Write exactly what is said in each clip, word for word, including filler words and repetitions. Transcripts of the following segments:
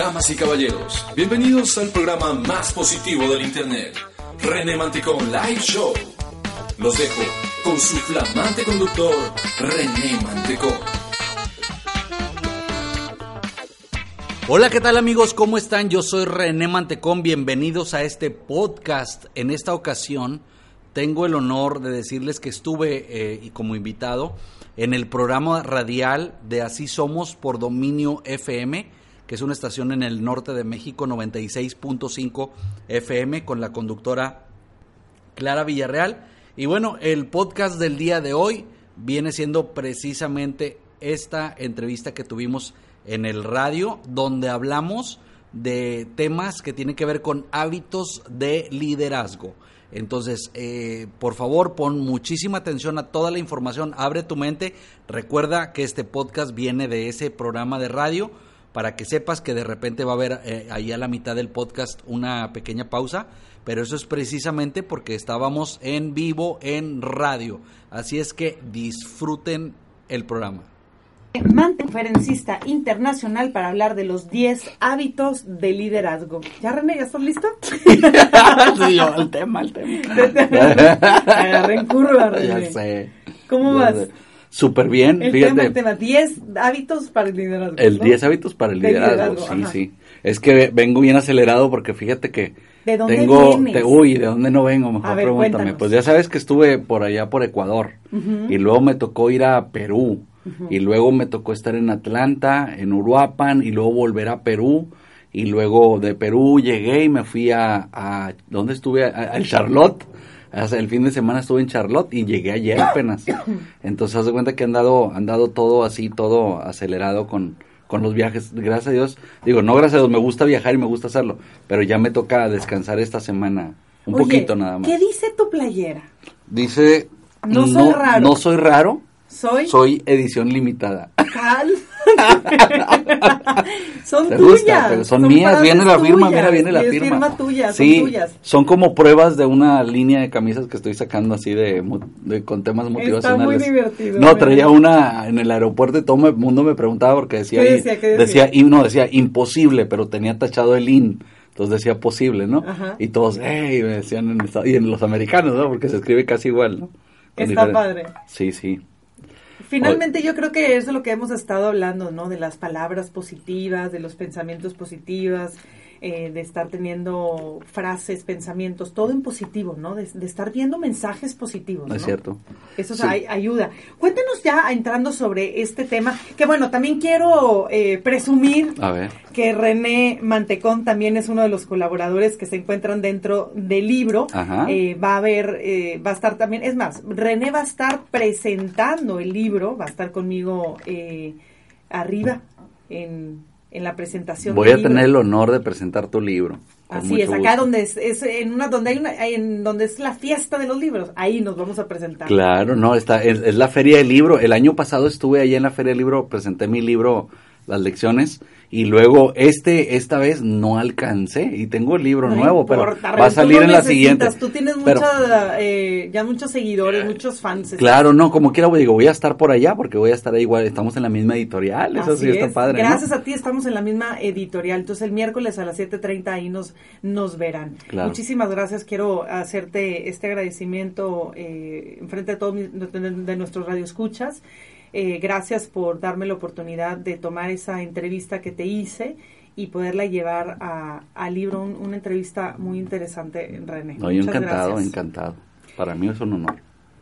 Damas y caballeros, bienvenidos al programa más positivo del internet, René Mantecón Live Show. Los dejo con su flamante conductor, René Mantecón. Hola, ¿qué tal amigos? ¿Cómo están? Yo soy René Mantecón, bienvenidos a este podcast. En esta ocasión tengo el honor de decirles que estuve eh, y como invitado en el programa radial de Así Somos por Dominio F M, que es una estación en el norte de México, noventa y seis punto cinco F M, con la conductora Clara Villarreal. Y bueno, el podcast del día de hoy viene siendo precisamente esta entrevista que tuvimos en el radio, donde hablamos de temas que tienen que ver con hábitos de liderazgo. Entonces, eh, por favor, pon muchísima atención a toda la información, abre tu mente, recuerda que este podcast viene de ese programa de radio, para que sepas que de repente va a haber eh, ahí a la mitad del podcast una pequeña pausa, pero eso es precisamente porque estábamos en vivo en radio, así es que disfruten el programa. Conferencista internacional para hablar de los diez hábitos de liderazgo. ¿Ya, René, ya estás listo? Sí, yo, el tema, el tema. Agarré en curva, René. Ya sé. ¿Cómo ya vas? Sé. Súper bien, el fíjate. Tema, el tema, diez hábitos para el liderazgo. El ¿no? diez hábitos para el liderazgo, liderazgo sí, ajá. sí. Es que vengo bien acelerado porque fíjate que ¿De dónde tengo, vienes? te, uy, ¿de dónde no vengo? Mejor A ver, pregúntame. cuéntanos. Pues ya sabes que estuve por allá por Ecuador Uh-huh. y luego me tocó ir a Perú. Uh-huh. Y luego me tocó estar en Atlanta, en Uruapan, y luego volver a Perú, y luego de Perú llegué y me fui a, a ¿dónde estuve? A, a Charlotte, Hasta el fin de semana estuve en Charlotte y llegué ayer apenas, entonces haz de cuenta que han dado, han dado todo así, todo acelerado con, con los viajes, gracias a Dios, digo, no gracias a Dios, me gusta viajar y me gusta hacerlo, pero ya me toca descansar esta semana, un Oye, poquito nada más. ¿qué dice tu playera? Dice, no soy raro. No soy raro. Soy, Soy edición limitada. Cal. Son ¿Te tuyas. gusta? Pero son, son mías, viene la firma, tuyas. Mira, viene la firma. Es firma tuya, sí, son tuyas. Son como pruebas de una línea de camisas que estoy sacando así de, de con temas motivacionales. Está muy divertido. No, traía una en el aeropuerto y todo el mundo me preguntaba porque decía, ¿Qué decía? ¿Qué decía? decía no, decía imposible, pero tenía tachado el in. Entonces decía posible, ¿no? Ajá. Y todos, hey, me decían en Estados, y en los americanos, ¿no? Porque se escribe casi igual, ¿no? Con Está diferente. padre. Sí, sí. Finalmente yo creo que es de lo que hemos estado hablando, ¿no? De las palabras positivas, de los pensamientos positivos, eh, de estar teniendo frases, pensamientos, todo en positivo, ¿no? De, de estar viendo mensajes positivos, ¿no? Es cierto. Eso sí. ay, ayuda. Cuéntanos ya entrando sobre este tema, que bueno, también quiero eh, presumir a ver. que René Mantecón también es uno de los colaboradores que se encuentran dentro del libro. Ajá. Eh, va a haber, eh, va a estar también, es más, René va a estar presentando el libro, va a estar conmigo eh, arriba en... en la presentación. Voy a libro. tener el honor de presentar tu libro. Así es, acá gusto. donde es, es en una donde hay una en donde es la fiesta de los libros, ahí nos vamos a presentar. Claro, no, está es, es la Feria del Libro. El año pasado estuve allá en la Feria del Libro, presenté mi libro Las Lecciones y luego este esta vez no alcancé y tengo el libro no nuevo, importa, pero va a salir no en la siguiente. Tú tienes pero, mucha, eh, ya muchos seguidores, muchos fans. Claro, no, como quiera, digo, voy a estar por allá porque voy a estar ahí igual, estamos en la misma editorial, eso Así sí está es. padre. Gracias ¿no? a ti estamos en la misma editorial, entonces el miércoles a las siete treinta ahí nos, nos verán. Claro. Muchísimas gracias, quiero hacerte este agradecimiento eh, en frente de todos de, de nuestros radioescuchas. Eh, gracias por darme la oportunidad de tomar esa entrevista que te hice y poderla llevar a, al libro, un, una entrevista muy interesante, René. No, yo Muchas encantado, gracias. encantado. Para mí es un honor.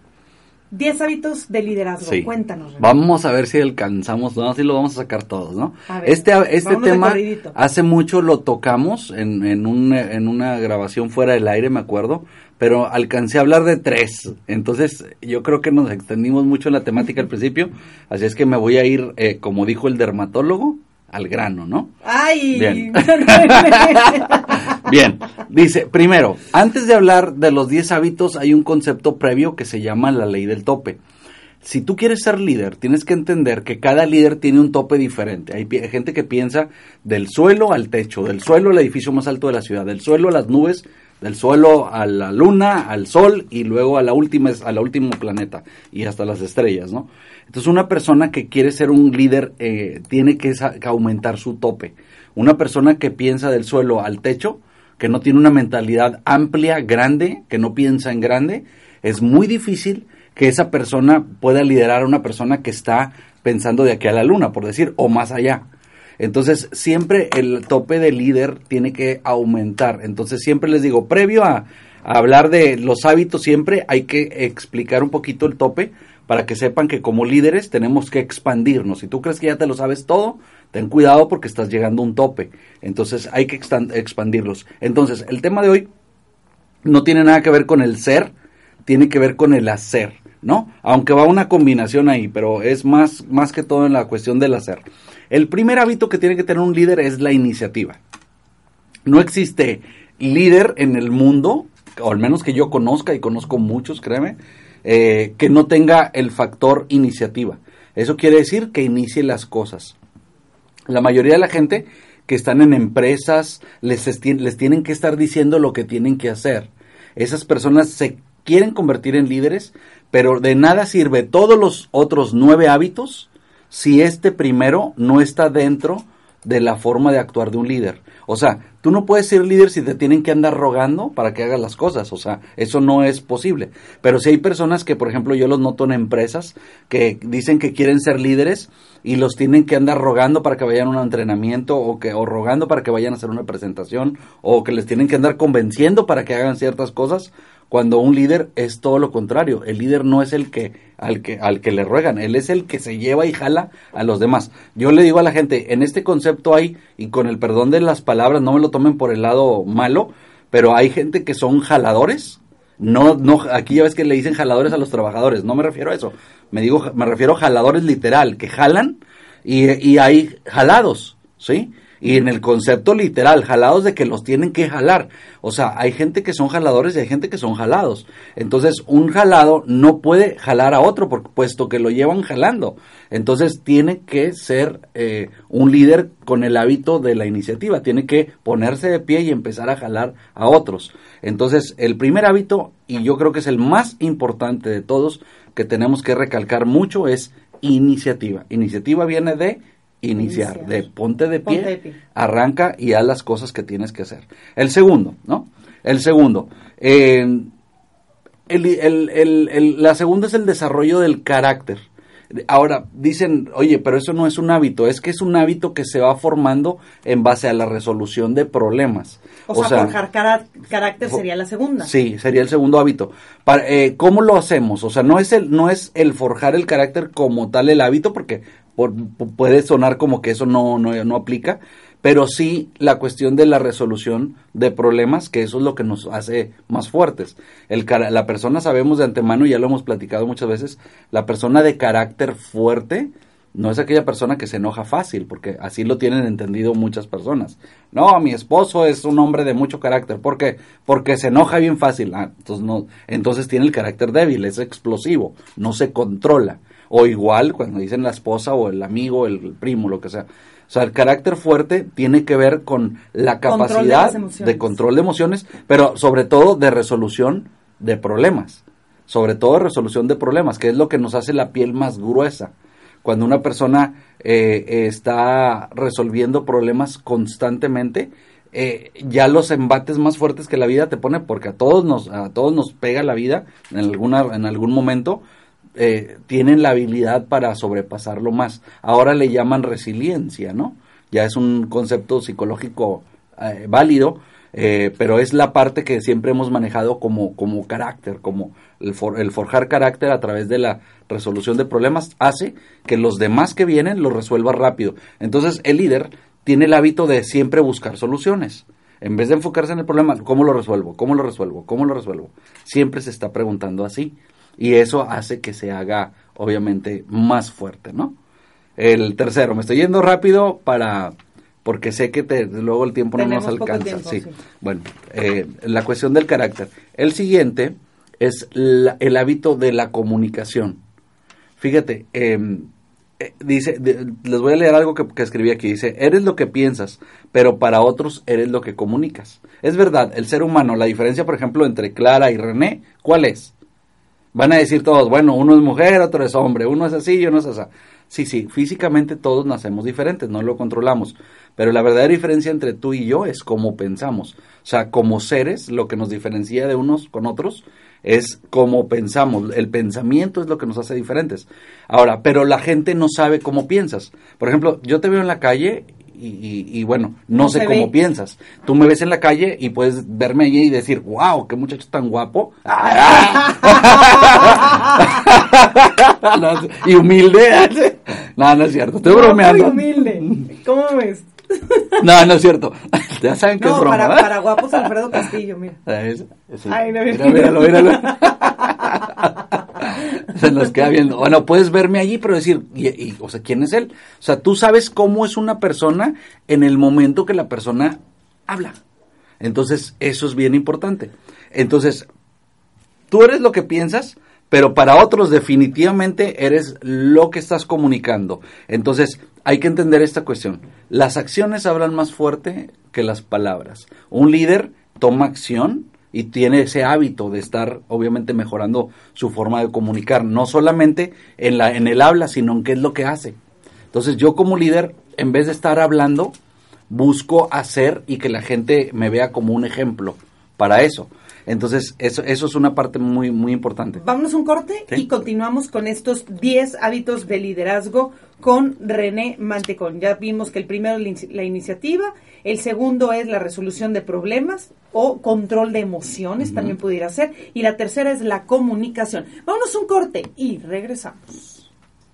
Diez hábitos de liderazgo, sí. Cuéntanos, René. Vamos a ver si alcanzamos, no, si lo vamos a sacar todos, ¿no? A ver, este este tema hace mucho lo tocamos en, en, un, en una grabación fuera del aire, me acuerdo, pero alcancé a hablar de tres, entonces yo creo que nos extendimos mucho en la temática al principio, así es que me voy a ir, eh, como dijo el dermatólogo, al grano, ¿no? ¡Ay! Bien. Bien, dice, primero, antes de hablar de los diez hábitos, hay un concepto previo que se llama la ley del tope. Si tú quieres ser líder, tienes que entender que cada líder tiene un tope diferente. Hay pi- gente que piensa del suelo al techo, del suelo al edificio más alto de la ciudad, del suelo a las nubes, del suelo a la luna, al sol y luego a la última, a la último planeta y hasta las estrellas, ¿no? Entonces una persona que quiere ser un líder eh, tiene que, sa- que aumentar su tope. Una persona que piensa del suelo al techo, que no tiene una mentalidad amplia, grande, que no piensa en grande, es muy difícil que esa persona pueda liderar a una persona que está pensando de aquí a la luna, por decir, o más allá. Entonces, siempre el tope de líder tiene que aumentar. Entonces, siempre les digo, previo a, a hablar de los hábitos, siempre hay que explicar un poquito el tope para que sepan que como líderes tenemos que expandirnos. Si tú crees que ya te lo sabes todo, ten cuidado porque estás llegando a un tope. Entonces, hay que extan- expandirlos. Entonces, el tema de hoy no tiene nada que ver con el ser, tiene que ver con el hacer, ¿no? Aunque va una combinación ahí, pero es más, más que todo en la cuestión del hacer. El primer hábito que tiene que tener un líder es la iniciativa. No existe líder en el mundo, o al menos que yo conozca, y conozco muchos, créeme, eh, que no tenga el factor iniciativa. Eso quiere decir que inicie las cosas. La mayoría de la gente que están en empresas, les, esti- les tienen que estar diciendo lo que tienen que hacer. Esas personas se quieren convertir en líderes, pero de nada sirve todos los otros nueve hábitos si este primero no está dentro de la forma de actuar de un líder. O sea, tú no puedes ser líder si te tienen que andar rogando para que hagas las cosas. O sea, eso no es posible. Pero si hay personas que, por ejemplo, yo los noto en empresas que dicen que quieren ser líderes y los tienen que andar rogando para que vayan a un entrenamiento o que o rogando para que vayan a hacer una presentación o que les tienen que andar convenciendo para que hagan ciertas cosas, cuando un líder es todo lo contrario. El líder no es el que al que al que le ruegan, él es el que se lleva y jala a los demás. Yo le digo a la gente, en este concepto hay, y con el perdón de las palabras, no me lo tomen por el lado malo, pero hay gente que son jaladores. No, no, aquí ya ves que le dicen jaladores a los trabajadores, no me refiero a eso. Me digo, me refiero a jaladores literal, que jalan y, y hay jalados, ¿sí? Y en el concepto literal, jalados de que los tienen que jalar. O sea, hay gente que son jaladores y hay gente que son jalados. Entonces, un jalado no puede jalar a otro, por, puesto que lo llevan jalando. Entonces, tiene que ser eh, un líder con el hábito de la iniciativa. Tiene que ponerse de pie y empezar a jalar a otros. Entonces, el primer hábito, y yo creo que es el más importante de todos, que tenemos que recalcar mucho, es iniciativa. Iniciativa viene de Iniciar, Iniciar, de ponte de pie, ponte de pie, arranca y haz las cosas que tienes que hacer. El segundo, ¿no? El segundo, eh, el, el, el, el, la segunda es el desarrollo del carácter. Ahora, dicen, oye, pero eso no es un hábito, es que es un hábito que se va formando en base a la resolución de problemas. O, o sea, sea, forjar cara, carácter sería la segunda. Sí, sería el segundo hábito. Para, eh, ¿Cómo lo hacemos? O sea, no es el, no es el forjar el carácter como tal el hábito, porque por, puede sonar como que eso no, no, no aplica, pero sí la cuestión de la resolución de problemas, que eso es lo que nos hace más fuertes. El, la persona, sabemos de antemano, y ya lo hemos platicado muchas veces, la persona de carácter fuerte no es aquella persona que se enoja fácil, porque así lo tienen entendido muchas personas. No, mi esposo es un hombre de mucho carácter, ¿por qué? Porque se enoja bien fácil. Ah, entonces, no, entonces tiene el carácter débil, es explosivo, no se controla. O igual cuando dicen la esposa o el amigo, el primo, lo que sea. O sea, el carácter fuerte tiene que ver con la capacidad control de, de control de emociones, pero sobre todo de resolución de problemas. Sobre todo de resolución de problemas, que es lo que nos hace la piel más gruesa. Cuando una persona eh, eh, está resolviendo problemas constantemente, eh, ya los embates más fuertes que la vida te pone, porque a todos nos, a todos nos pega la vida en alguna, en algún momento. Eh, tienen la habilidad para sobrepasarlo más. Ahora le llaman resiliencia, ¿no? Ya es un concepto psicológico eh, válido, eh, pero es la parte que siempre hemos manejado como, como carácter, como el, for, el forjar carácter a través de la resolución de problemas, hace que los demás que vienen los resuelva rápido. Entonces el líder tiene el hábito de siempre buscar soluciones. En vez de enfocarse en el problema, ¿cómo lo resuelvo? ¿Cómo lo resuelvo? ¿Cómo lo resuelvo? Siempre se está preguntando así. Y eso hace que se haga, obviamente, más fuerte, ¿no? El tercero, me estoy yendo rápido para porque sé que te, luego el tiempo Tenemos no nos alcanza. Tiempo, sí. sí. Bueno, eh, la cuestión del carácter. El siguiente es la, el hábito de la comunicación. Fíjate, eh, eh, dice, de, les voy a leer algo que, que escribí aquí. Dice, eres lo que piensas, pero para otros eres lo que comunicas. Es verdad, el ser humano, la diferencia, por ejemplo, entre Clara y René, ¿cuál es? Van a decir todos, bueno, uno es mujer, otro es hombre, uno es así y uno es así. Sí, sí, físicamente todos nacemos diferentes, no lo controlamos, pero la verdadera diferencia entre tú y yo es cómo pensamos. O sea, como seres, lo que nos diferencia de unos con otros es cómo pensamos. El pensamiento es lo que nos hace diferentes. Ahora, pero la gente no sabe cómo piensas. Por ejemplo, yo te veo en la calle y, y, y bueno, no, no sé cómo ve. piensas. Tú me ves en la calle y puedes verme allí y decir, wow, qué muchacho tan guapo. No, y humilde. No, no es cierto, estoy no, bromeando. Muy humilde. ¿Cómo ves? No, no es cierto. Ya saben que no, es broma. Para, para guapos Alfredo Castillo, mira. ¿Es? Sí. Ay, no, mira, míralo, míralo. Se nos queda viendo. Bueno, puedes verme allí, pero decir, y, y, o sea, ¿quién es él? O sea, tú sabes cómo es una persona en el momento que la persona habla. Entonces, eso es bien importante. Entonces, tú eres lo que piensas, pero para otros definitivamente eres lo que estás comunicando. Entonces, hay que entender esta cuestión. Las acciones hablan más fuerte que las palabras. Un líder toma acción y tiene ese hábito de estar, obviamente, mejorando su forma de comunicar. No solamente en, la, en el habla, sino en qué es lo que hace. Entonces, yo como líder, en vez de estar hablando, busco hacer y que la gente me vea como un ejemplo para eso. Entonces, eso eso es una parte muy muy importante. Vámonos un corte, ¿sí? Y continuamos con estos diez hábitos de liderazgo con René Mantecón. Ya vimos que el primero es la iniciativa, el segundo es la resolución de problemas o control de emociones, uh-huh. también pudiera ser, y la tercera es la comunicación. Vámonos un corte y regresamos.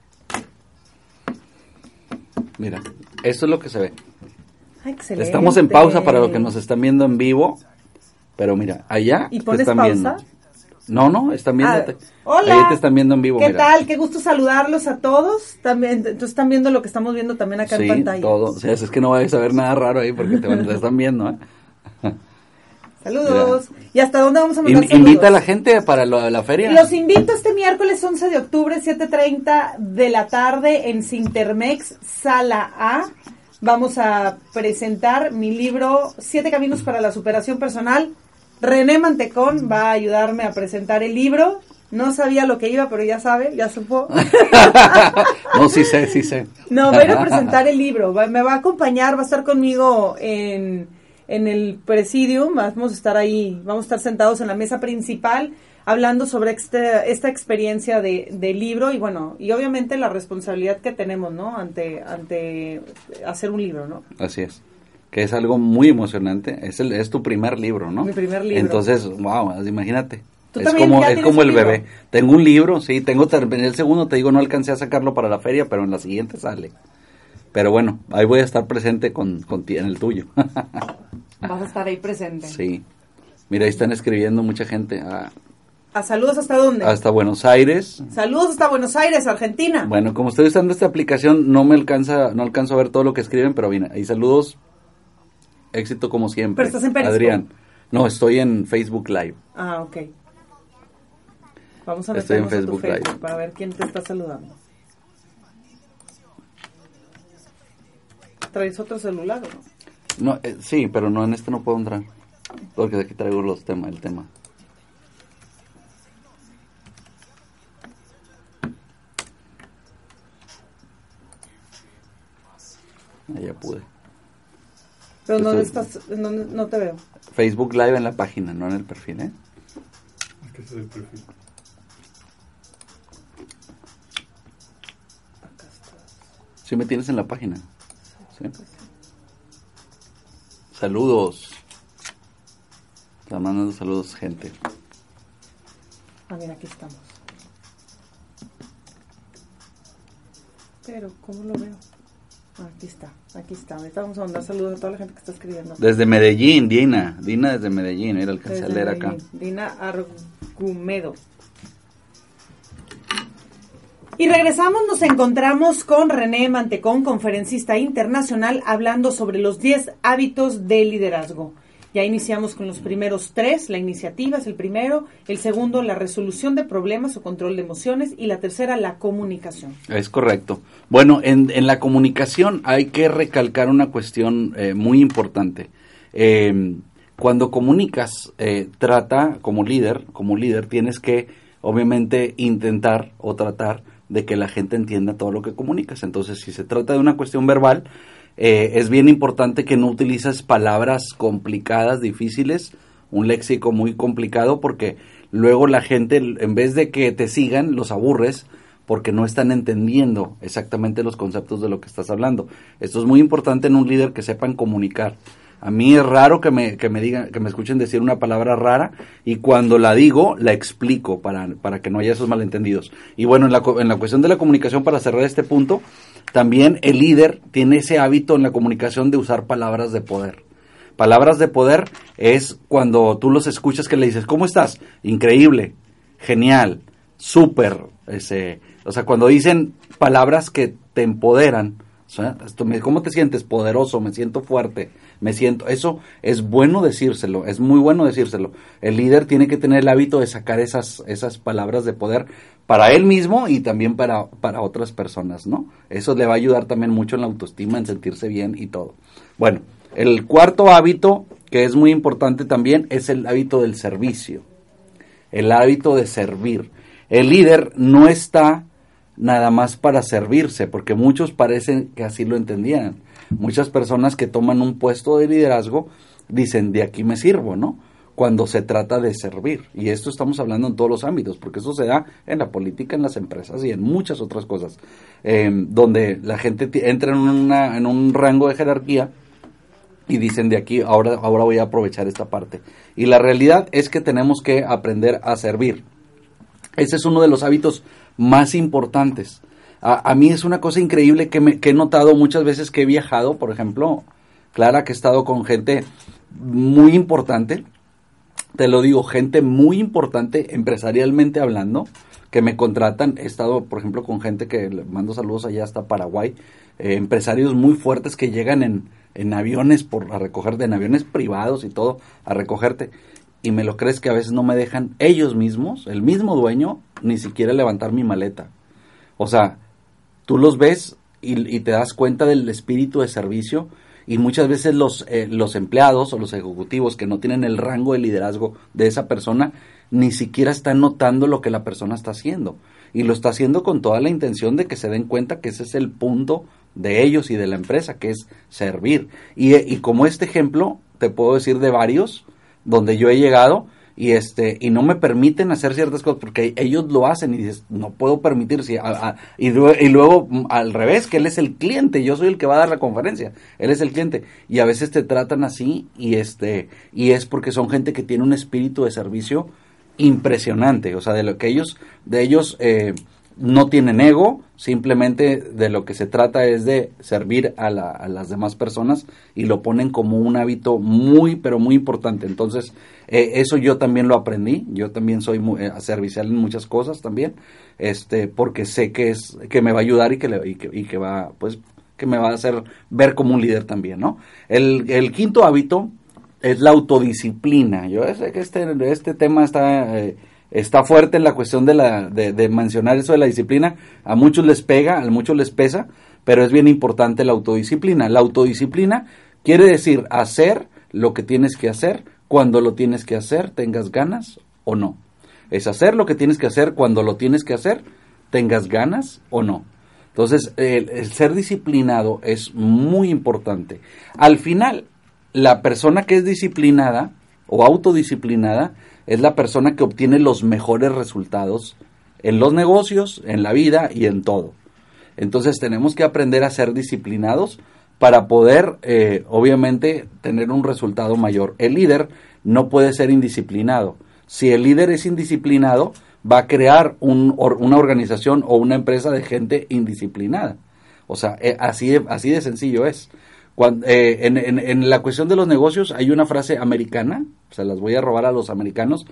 Mira, esto es lo que se ve. Excelente. Estamos en pausa para los que nos están viendo en vivo. Pero mira, allá ¿Y pones están pausa? viendo. No, no, están viendo. Ah, hola. Ahí te están viendo en vivo. ¿Qué mira. tal? Qué gusto saludarlos a todos. También, entonces están viendo lo que estamos viendo también acá sí, en pantalla. Sí, todo. O sea, es que no vayas a ver nada raro ahí porque te, te están viendo, ¿eh? Saludos. Mira. ¿Y hasta dónde vamos a mandar In, saludos? Invita a la gente para lo, la feria. Los invito este miércoles once de octubre, siete treinta de la tarde en Cintermex, Sala A. Vamos a presentar mi libro Siete Caminos para la Superación Personal. René Mantecón va a ayudarme a presentar el libro. No sabía lo que iba, pero ya sabe, ya supo. No, sí sé, sí sé. No, voy a ir a presentar el libro. Va, me va a acompañar, va a estar conmigo en, en el presidium. Vamos a estar ahí, vamos a estar sentados en la mesa principal hablando sobre este, esta experiencia de, de libro y bueno, y obviamente la responsabilidad que tenemos, ¿no? Ante, ante hacer un libro, ¿no? Así es. Que es algo muy emocionante, es el, es tu primer libro, ¿no? Mi primer libro. Entonces, wow, imagínate. ¿Tú es como es como el libro? bebé. Tengo un libro, sí, tengo el segundo, te digo, no alcancé a sacarlo para la feria, pero en la siguiente sale. Pero bueno, ahí voy a estar presente con, con ti, en el tuyo. Vas a estar ahí presente. Sí. Mira, ahí están escribiendo mucha gente. Ah, ¿A saludos hasta dónde? Hasta Buenos Aires. Saludos hasta Buenos Aires, Argentina. Bueno, como estoy usando esta aplicación, no me alcanza, no alcanzo a ver todo lo que escriben, pero bien, ahí saludos. Éxito como siempre. ¿Pero estás en Periscope? Adrián. No, estoy en Facebook Live. Ah, ok. Vamos a estoy meternos en Facebook, a tu Facebook Live para ver quién te está saludando. ¿Traes otro celular o no? No, eh, sí, pero no, en este no puedo entrar. Porque de aquí traigo los temas, el tema. Ah, ya pude. ¿Pero dónde Estoy... estás? ¿En dónde? No te veo. Facebook Live en la página, no en el perfil, ¿eh? ¿Qué es el perfil? Sí me tienes en la página. ¿Sí? Saludos. Te mandando saludos, gente. Ah, mira, aquí estamos. Pero, ¿cómo lo veo? Aquí está, aquí está. Ahorita vamos a mandar saludos a toda la gente que está escribiendo. Desde Medellín, Dina. Dina desde Medellín. Mira, alcancé a leer acá. Dina Argumedo. Y regresamos, nos encontramos con René Mantecón, conferencista internacional, hablando sobre los diez hábitos de liderazgo. Ya iniciamos con los primeros tres, la iniciativa es el primero, el segundo, la resolución de problemas o control de emociones, y la tercera, la comunicación. Es correcto. Bueno, en, en la comunicación hay que recalcar una cuestión eh, muy importante. Eh, cuando comunicas, eh, trata como líder, como líder tienes que obviamente intentar o tratar de que la gente entienda todo lo que comunicas. Entonces, si se trata de una cuestión verbal, eh, es bien importante que no utilices palabras complicadas, difíciles, un léxico muy complicado, porque luego la gente, en vez de que te sigan, los aburres, porque no están entendiendo exactamente los conceptos de lo que estás hablando. Esto es muy importante en un líder, que sepan comunicar. A mí es raro que me, que me digan, que me escuchen decir una palabra rara, y cuando la digo, la explico para, para que no haya esos malentendidos. Y bueno, en la, en la cuestión de la comunicación, para cerrar este punto, también el líder tiene ese hábito en la comunicación de usar palabras de poder. Palabras de poder es cuando tú los escuchas que le dices, ¿cómo estás? Increíble, genial, súper, ese, o sea, cuando dicen palabras que te empoderan. O sea, ¿cómo te sientes? Poderoso, me siento fuerte, me siento... Eso es bueno decírselo, es muy bueno decírselo. El líder tiene que tener el hábito de sacar esas, esas palabras de poder para él mismo y también para, para otras personas, ¿no? Eso le va a ayudar también mucho en la autoestima, en sentirse bien y todo. Bueno, el cuarto hábito, que es muy importante también, es el hábito del servicio. El hábito de servir. El líder no está nada más para servirse, porque muchos parecen que así lo entendían. Muchas personas que toman un puesto de liderazgo dicen, de aquí me sirvo, ¿no? Cuando se trata de servir. Y esto estamos hablando en todos los ámbitos, porque eso se da en la política, en las empresas y en muchas otras cosas, eh, donde la gente t- entra en, una, en un rango de jerarquía y dicen, de aquí, ahora, ahora voy a aprovechar esta parte. Y la realidad es que tenemos que aprender a servir. Ese es uno de los hábitos más importantes. A, a mí es una cosa increíble que, me, que he notado muchas veces que he viajado, por ejemplo, Clara, que he estado con gente muy importante, te lo digo, gente muy importante empresarialmente hablando, que me contratan. He estado, por ejemplo, con gente que le mando saludos allá hasta Paraguay, eh, empresarios muy fuertes que llegan en, en aviones por a recogerte, en aviones privados y todo, a recogerte. Y me lo crees que a veces no me dejan ellos mismos, el mismo dueño, ni siquiera levantar mi maleta. O sea, tú los ves y, y te das cuenta del espíritu de servicio, y muchas veces los, eh, los empleados o los ejecutivos que no tienen el rango de liderazgo de esa persona, ni siquiera están notando lo que la persona está haciendo. Y lo está haciendo con toda la intención de que se den cuenta que ese es el punto de ellos y de la empresa, que es servir. Y, y como este ejemplo, te puedo decir de varios, donde yo he llegado y este y no me permiten hacer ciertas cosas porque ellos lo hacen y dices, no puedo permitir, si, a, a, y, luego, y luego al revés, que él es el cliente, yo soy el que va a dar la conferencia, él es el cliente, y a veces te tratan así y este y es porque son gente que tiene un espíritu de servicio impresionante. O sea, de lo que ellos de ellos eh, no tienen ego, simplemente de lo que se trata es de servir a, la, a las demás personas, y lo ponen como un hábito muy, pero muy importante. Entonces, eh, eso yo también lo aprendí, yo también soy muy, eh, servicial en muchas cosas también, este, porque sé que es que me va a ayudar y que, le, y que, y que va, pues, que me va a hacer ver como un líder también, ¿no? El, el quinto hábito es la autodisciplina. Yo sé que este, este tema está... Eh, Está fuerte en la cuestión de, la, de, de mencionar eso de la disciplina. A muchos les pega, a muchos les pesa, pero es bien importante la autodisciplina. La autodisciplina quiere decir hacer lo que tienes que hacer, cuando lo tienes que hacer, tengas ganas o no. Es hacer lo que tienes que hacer cuando lo tienes que hacer, tengas ganas o no. Entonces, el, el ser disciplinado es muy importante. Al final, la persona que es disciplinada o autodisciplinada es la persona que obtiene los mejores resultados en los negocios, en la vida y en todo. Entonces tenemos que aprender a ser disciplinados para poder, eh, obviamente, tener un resultado mayor. El líder no puede ser indisciplinado. Si el líder es indisciplinado, va a crear un, or, una organización o una empresa de gente indisciplinada. O sea, eh, así, de, así de sencillo es. Cuando, eh, en, en, en la cuestión de los negocios hay una frase americana, se las voy a robar a los americanos,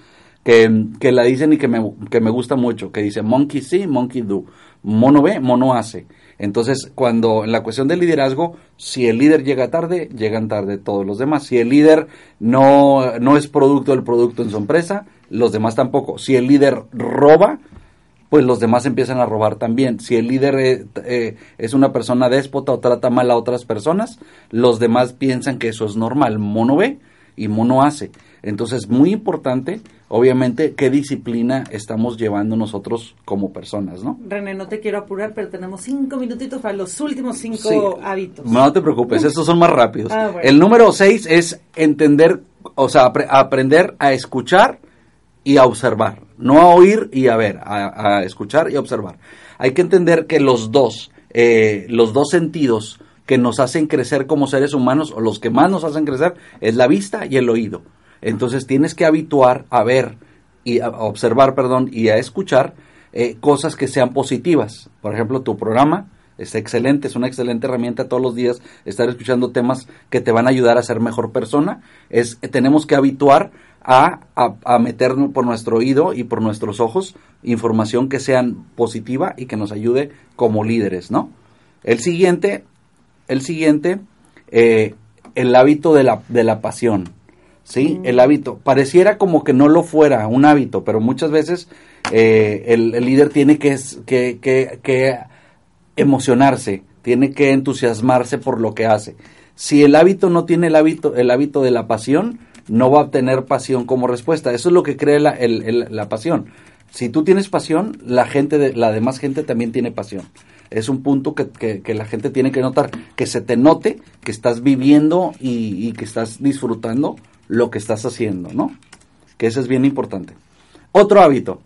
que, que la dicen y que me, que me gusta mucho, que dice monkey see, monkey do, mono ve, mono hace. Entonces, cuando en la cuestión del liderazgo, si el líder llega tarde, llegan tarde todos los demás. Si el líder no, no es producto del producto en su empresa, los demás tampoco. Si el líder roba, pues los demás empiezan a robar también. Si el líder eh, eh, es una persona déspota o trata mal a otras personas, los demás piensan que eso es normal. Mono ve y mono hace. Entonces, muy importante, obviamente, qué disciplina estamos llevando nosotros como personas, ¿no? René, no te quiero apurar, pero tenemos cinco minutitos para los últimos cinco sí. hábitos. No te preocupes, estos son más rápidos. Ah, bueno. El número seis es entender, o sea, apre- aprender a escuchar y a observar. No a oír y a ver, a, a escuchar y a observar. Hay que entender que los dos, eh, los dos sentidos que nos hacen crecer como seres humanos, o los que más nos hacen crecer, es la vista y el oído. Entonces tienes que habituar a ver y a observar, perdón, y a escuchar eh, cosas que sean positivas. Por ejemplo, tu programa es excelente, es una excelente herramienta todos los días estar escuchando temas que te van a ayudar a ser mejor persona. Es tenemos que habituar a, a, a meter por nuestro oído y por nuestros ojos información que sean positiva y que nos ayude como líderes, ¿no? El siguiente, el siguiente, eh, el hábito de la de la pasión. Sí, el hábito. Pareciera como que no lo fuera un hábito, pero muchas veces eh, el, el líder tiene que, que, que, que emocionarse, tiene que entusiasmarse por lo que hace. Si el hábito no tiene el hábito, el hábito de la pasión, no va a obtener pasión como respuesta. Eso es lo que crea la, el, el, la pasión. Si tú tienes pasión, la gente, de, la demás gente también tiene pasión. Es un punto que, que, que la gente tiene que notar, que se te note que estás viviendo y, y que estás disfrutando lo que estás haciendo, ¿no? Que eso es bien importante. Otro hábito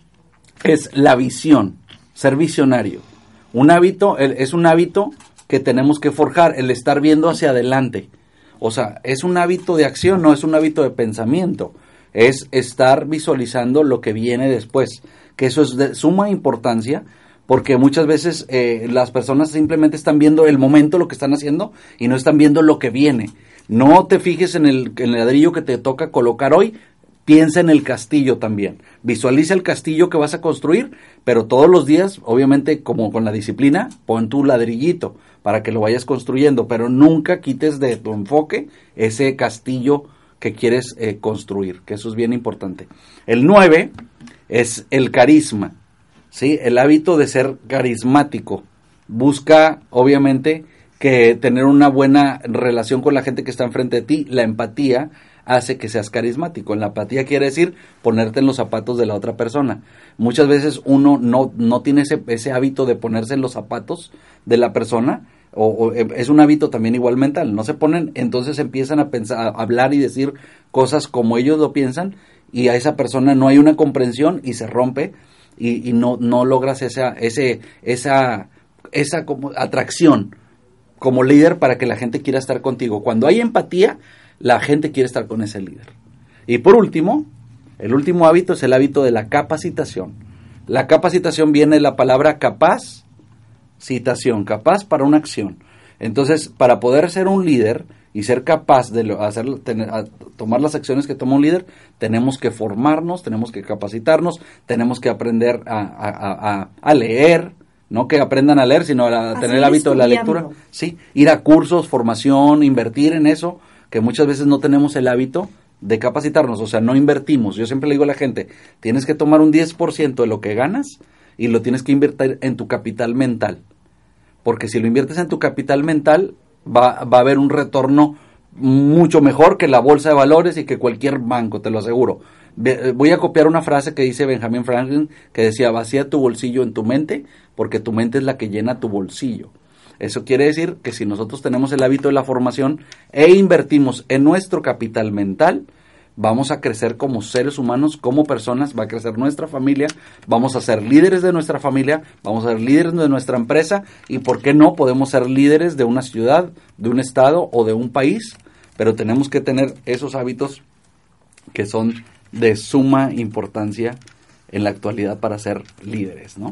es la visión, ser visionario. Un hábito, es un hábito que tenemos que forjar, el estar viendo hacia adelante. O sea, es un hábito de acción, no es un hábito de pensamiento. Es estar visualizando lo que viene después, que eso es de suma importancia, porque muchas veces eh, las personas simplemente están viendo el momento, lo que están haciendo, y no están viendo lo que viene. No te fijes en el, en el ladrillo que te toca colocar hoy, piensa en el castillo también. Visualiza el castillo que vas a construir, pero todos los días, obviamente como con la disciplina, pon tu ladrillito para que lo vayas construyendo, pero nunca quites de tu enfoque ese castillo que quieres eh, construir, que eso es bien importante. El nueve es el carisma, ¿sí? El hábito de ser carismático. Busca, obviamente, que tener una buena relación con la gente que está enfrente de ti. La empatía hace que seas carismático. La empatía quiere decir ponerte en los zapatos de la otra persona. Muchas veces uno no, no tiene ese, ese hábito de ponerse en los zapatos de la persona, o, o es un hábito también igual mental. No se ponen, entonces empiezan a pensar, a hablar y decir cosas como ellos lo piensan, y a esa persona no hay una comprensión y se rompe, y, y no, no logras esa, ese, esa, esa como atracción como líder para que la gente quiera estar contigo. Cuando hay empatía, la gente quiere estar con ese líder. Y por último, el último hábito es el hábito de la capacitación. La capacitación viene de la palabra capaz, citación, capaz para una acción. Entonces, para poder ser un líder y ser capaz de lo, hacer, tener, a, tomar las acciones que toma un líder, tenemos que formarnos, tenemos que capacitarnos, tenemos que aprender a, a, a, a leer. No que aprendan a leer, sino a, a tener el hábito de la lectura. Sí, ir a cursos, formación, invertir en eso, que muchas veces no tenemos el hábito de capacitarnos, o sea, no invertimos. Yo siempre le digo a la gente, tienes que tomar un diez por ciento de lo que ganas y lo tienes que invertir en tu capital mental. Porque si lo inviertes en tu capital mental, va, va a haber un retorno mucho mejor que la bolsa de valores y que cualquier banco, te lo aseguro. Voy a copiar una frase que dice Benjamin Franklin, que decía, vacía tu bolsillo en tu mente, porque tu mente es la que llena tu bolsillo. Eso quiere decir que si nosotros tenemos el hábito de la formación e invertimos en nuestro capital mental, vamos a crecer como seres humanos, como personas, va a crecer nuestra familia, vamos a ser líderes de nuestra familia, vamos a ser líderes de nuestra empresa, y por qué no podemos ser líderes de una ciudad, de un estado o de un país, pero tenemos que tener esos hábitos que son de suma importancia en la actualidad para ser líderes, ¿no?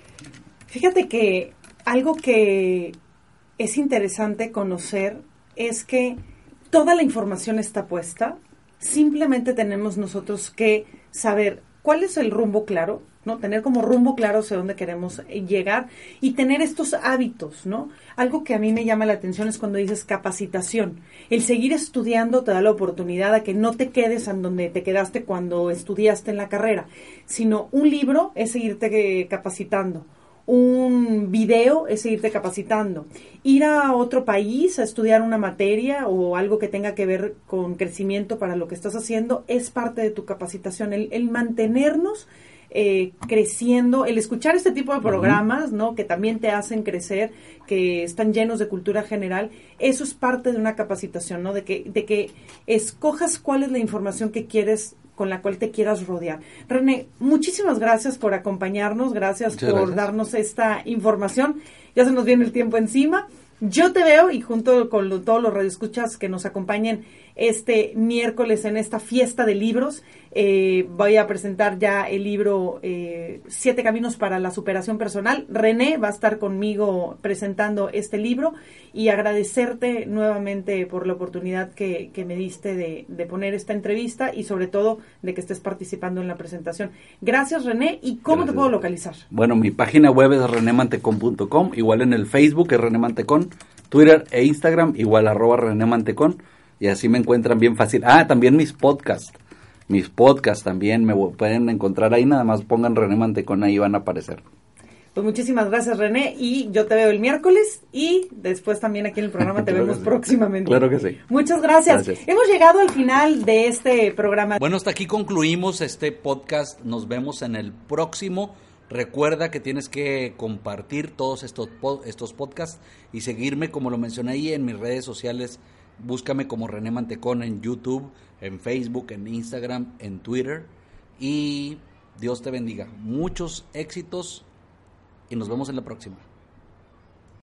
Fíjate que algo que es interesante conocer es que toda la información está puesta, simplemente tenemos nosotros que saber cuál es el rumbo claro, ¿no? Tener como rumbo claro hacia dónde queremos llegar y tener estos hábitos, ¿no? Algo que a mí me llama la atención es cuando dices capacitación. El seguir estudiando te da la oportunidad a que no te quedes en donde te quedaste cuando estudiaste en la carrera, sino un libro es seguirte capacitando. Un video es seguirte capacitando. Ir a otro país a estudiar una materia o algo que tenga que ver con crecimiento para lo que estás haciendo es parte de tu capacitación. El, el mantenernos eh, creciendo, el escuchar este tipo de programas, ¿no? Que también te hacen crecer, que están llenos de cultura general, eso es parte de una capacitación, ¿no? De que, de que escojas cuál es la información que quieres, con la cual te quieras rodear. René, muchísimas gracias por acompañarnos, gracias Muchas por gracias. darnos esta información. Ya se nos viene el tiempo encima. Yo te veo y junto con lo, todos los radioescuchas que nos acompañen este miércoles en esta fiesta de libros, eh, voy a presentar ya el libro eh, Siete Caminos para la Superación Personal. René va a estar conmigo presentando este libro y agradecerte nuevamente por la oportunidad que, que me diste de, de poner esta entrevista y sobre todo de que estés participando en la presentación. Gracias, René. ¿Y cómo Gracias. te puedo localizar? Bueno, mi página web es rené mantecón punto com, igual en el Facebook es René Mantecón, Twitter e Instagram igual arroba René Mantecón, y así me encuentran bien fácil. Ah, también mis podcasts, mis podcasts también me pueden encontrar ahí, nada más pongan René Mantecón, ahí van a aparecer. Pues muchísimas gracias, René, y yo te veo el miércoles y después también aquí en el programa te vemos sí. próximamente. Claro que sí. Muchas gracias. gracias. Hemos llegado al final de este programa. Bueno, hasta aquí concluimos este podcast. Nos vemos en el próximo. Recuerda que tienes que compartir todos estos, estos podcasts y seguirme, como lo mencioné ahí, en mis redes sociales. Búscame como René Mantecón en YouTube, en Facebook, en Instagram, en Twitter. Y Dios te bendiga. Muchos éxitos y nos vemos en la próxima.